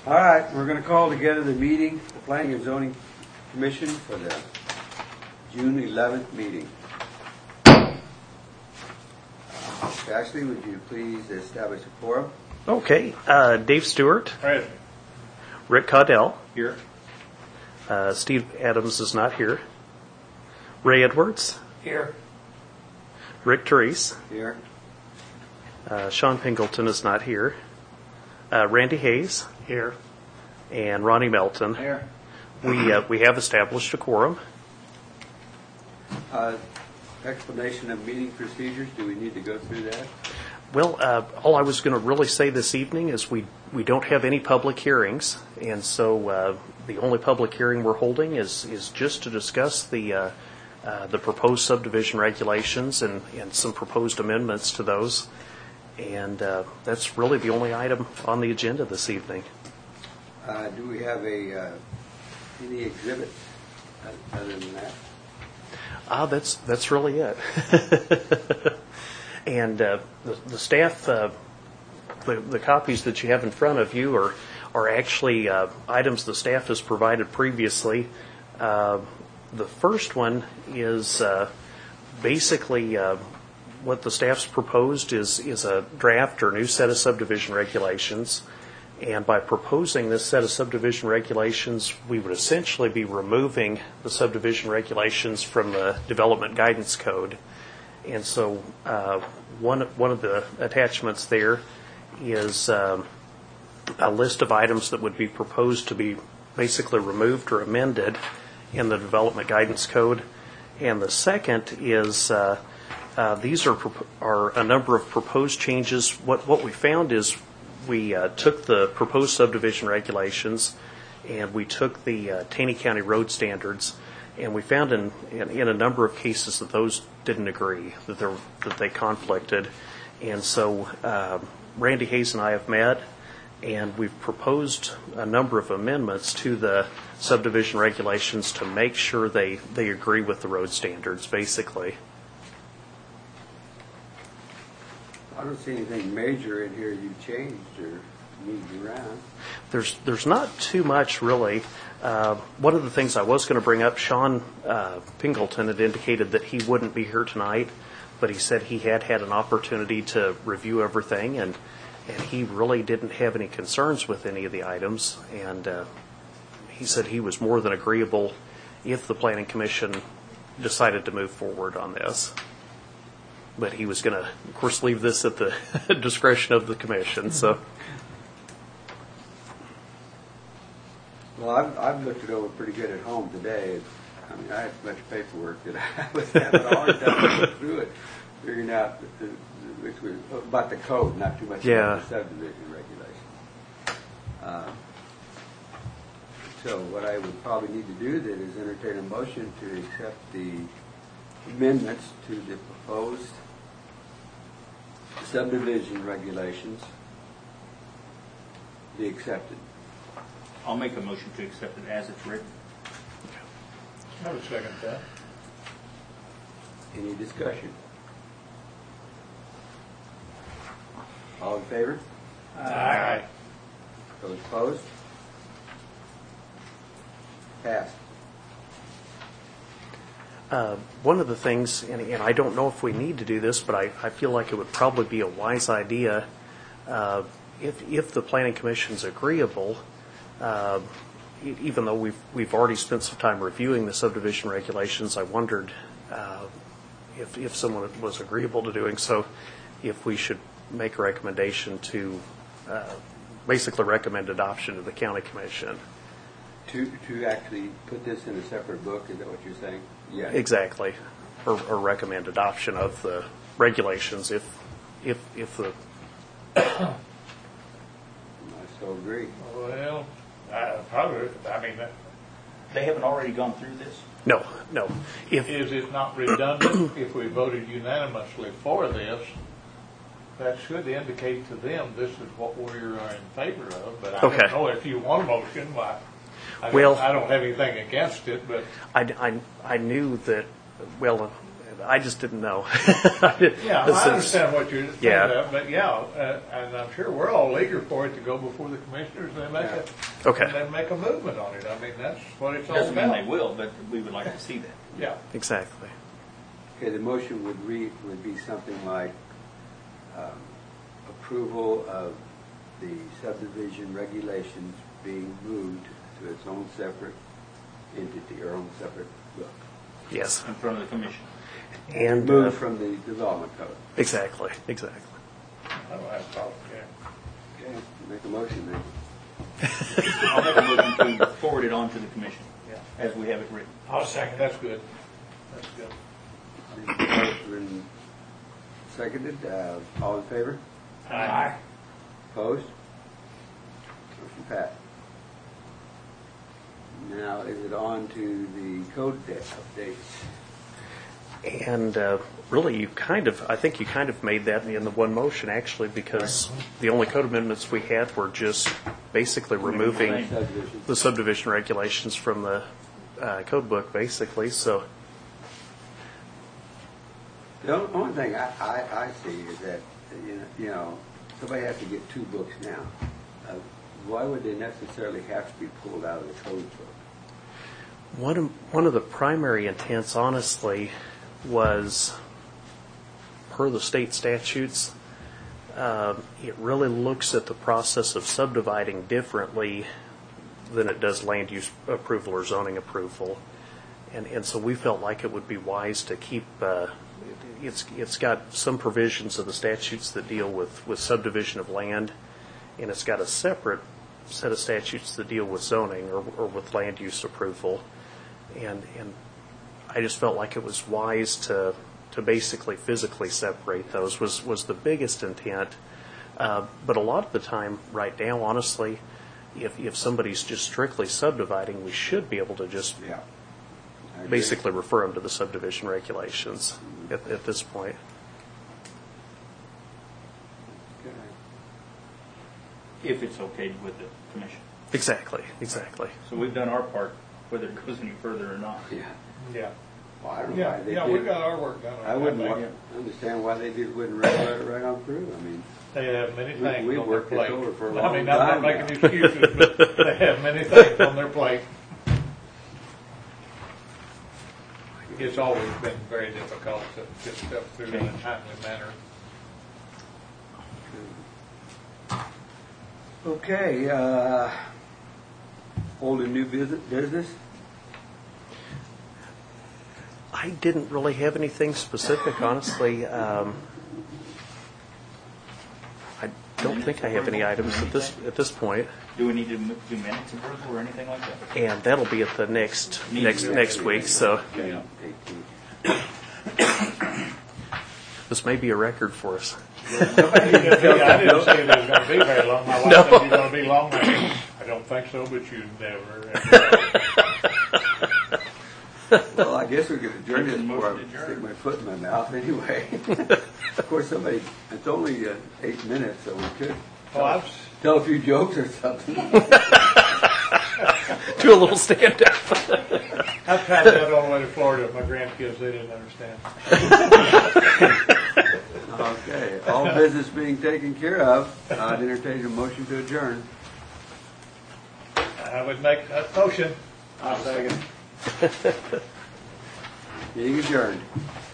All right, we're going to call together the meeting, the Planning and Zoning Commission for the June 11th meeting. Ashley, would you please establish a quorum? Okay, Dave Stewart. Present. Rick Caudell. Here. Steve Adams is not here. Ray Edwards. Here. Rick Therese. Here. Sean Pingleton is not here. Randy Hayes. Here. And Ronnie Melton. Here. We have established a quorum. Explanation of meeting procedures, do we need to go through that? Well, all I was going to really say this evening is we don't have any public hearings, and so the only public hearing we're holding is just to discuss the proposed subdivision regulations and some proposed amendments to those, and that's really the only item on the agenda this evening. Do we have any exhibit other than that? That's really it. And the staff, the copies that you have in front of you are actually items the staff has provided previously. The first one is basically what the staff's proposed is a draft or new set of subdivision regulations. And by proposing this set of subdivision regulations, we would essentially be removing the subdivision regulations from the Development Guidance Code. And so one of the attachments there is a list of items that would be proposed to be basically removed or amended in the Development Guidance Code. And the second is these are a number of proposed changes. What we found is we took the proposed subdivision regulations and we took the Taney County road standards, and we found in a number of cases that those didn't agree, that they conflicted. And so Randy Hayes and I have met, and we've proposed a number of amendments to the subdivision regulations to make sure they agree with the road standards, basically. I don't see anything major in here you changed or moved around. There's not too much, really. One of the things I was going to bring up, Sean Pingleton had indicated that he wouldn't be here tonight, but he said he had an opportunity to review everything, and he really didn't have any concerns with any of the items. And he said he was more than agreeable if the Planning Commission decided to move forward on this. But he was going to, of course, leave this at the discretion of the commission. So, well, I've looked it over pretty good at home today. I mean, I had so much paperwork that I was having a hard time going through it, figuring out which was about the code, not too much about the subdivision regulation. So what I would probably need to do then is entertain a motion to accept the amendments to the proposed subdivision regulations be accepted. I'll make a motion to accept it as it's written. I would second that. Any discussion? All in favor? Aye. Those opposed? Passed. one of the things, and I don't know if we need to do this, but I feel like it would probably be a wise idea if the Planning Commission's agreeable, even though we've already spent some time reviewing the subdivision regulations, I wondered if someone was agreeable to doing so, if we should make a recommendation to basically recommend adoption to the County Commission. To actually put this in a separate book, is that what you're saying? Yeah. Exactly. Or recommend adoption of the regulations if the... I so agree. Well, probably, I mean... They haven't already gone through this? No. Is it not redundant if we voted unanimously for this? That should indicate to them this is what we're in favor of, but I don't know if you want a motion, why... I don't have anything against it, but... I knew that, well, I just didn't know. Yeah, I understand what you're saying, Yeah. but and I'm sure we're all eager for it to go before the commissioners and then make a movement on it. I mean, that's what it's all Doesn't mean about. they will, but we would like to see that. Yeah. Exactly. Okay, the motion would be something like approval of the subdivision regulations being moved to its own separate entity or own separate book. Yes. In front of the commission. And Moved from the development code. exactly. I don't have a problem, yeah. Okay, make a motion then. I'll make a motion to forward it on to the commission, Yeah. as we have it written. I'll second. That's good. That's good. Motion been seconded. All in favor? Aye. Opposed? Motion passed. Now, is it on to the code updates? And really, I think you kind of made that in the one motion, actually, because the only code amendments we had were just basically removing Subdivision. the subdivision regulations from the code book, basically. So, The only thing I see is that, you know, somebody has to get two books now. Why would they necessarily have to be pulled out of the code book? one of the primary intents, honestly, was per the state statutes. It really looks at the process of subdividing differently than it does land use approval or zoning approval. And so we felt like it would be wise to keep, it's got some provisions of the statutes that deal with subdivision of land, and it's got a separate set of statutes that deal with zoning or with land use approval. And I just felt like it was wise to basically physically separate those was the biggest intent. But a lot of the time right now, honestly, if somebody's just strictly subdividing, we should be able to just Yeah. I agree. basically refer them to the subdivision regulations at this point. Okay. If it's okay with the commission. Exactly. So we've done our part, whether it goes any further or not. Yeah. Yeah. Well, I don't know why they Yeah, we did. got our work done. on I that. wouldn't understand why they wouldn't right on through. I mean, They have many We- things we on their worked this plate. over for a I mean, long I'm not time making now. excuses, but they have many things on their plate. It's always been very difficult to get stuff through in a timely manner. okay, old and new business? I didn't really have anything specific, honestly. I don't think I have any items at this point, Do we need to do minutes approval or anything like that? and that'll be at the next week. So Yeah. 18. this may be a record for us. I didn't say it was going to be very long. My wife said you're going to be long. I don't think so, but you never. Well, I guess we could adjourn this Motion before I to adjourn. stick my foot in my mouth anyway. Of course, it's only 8 minutes, so we could Well, tell a few jokes or something. Do a little stand up. I've tried that all the way to Florida. My grandkids, they didn't understand. Okay, all business being taken care of, I'd entertain a motion to adjourn. I would make that motion. I'll second. Being adjourned.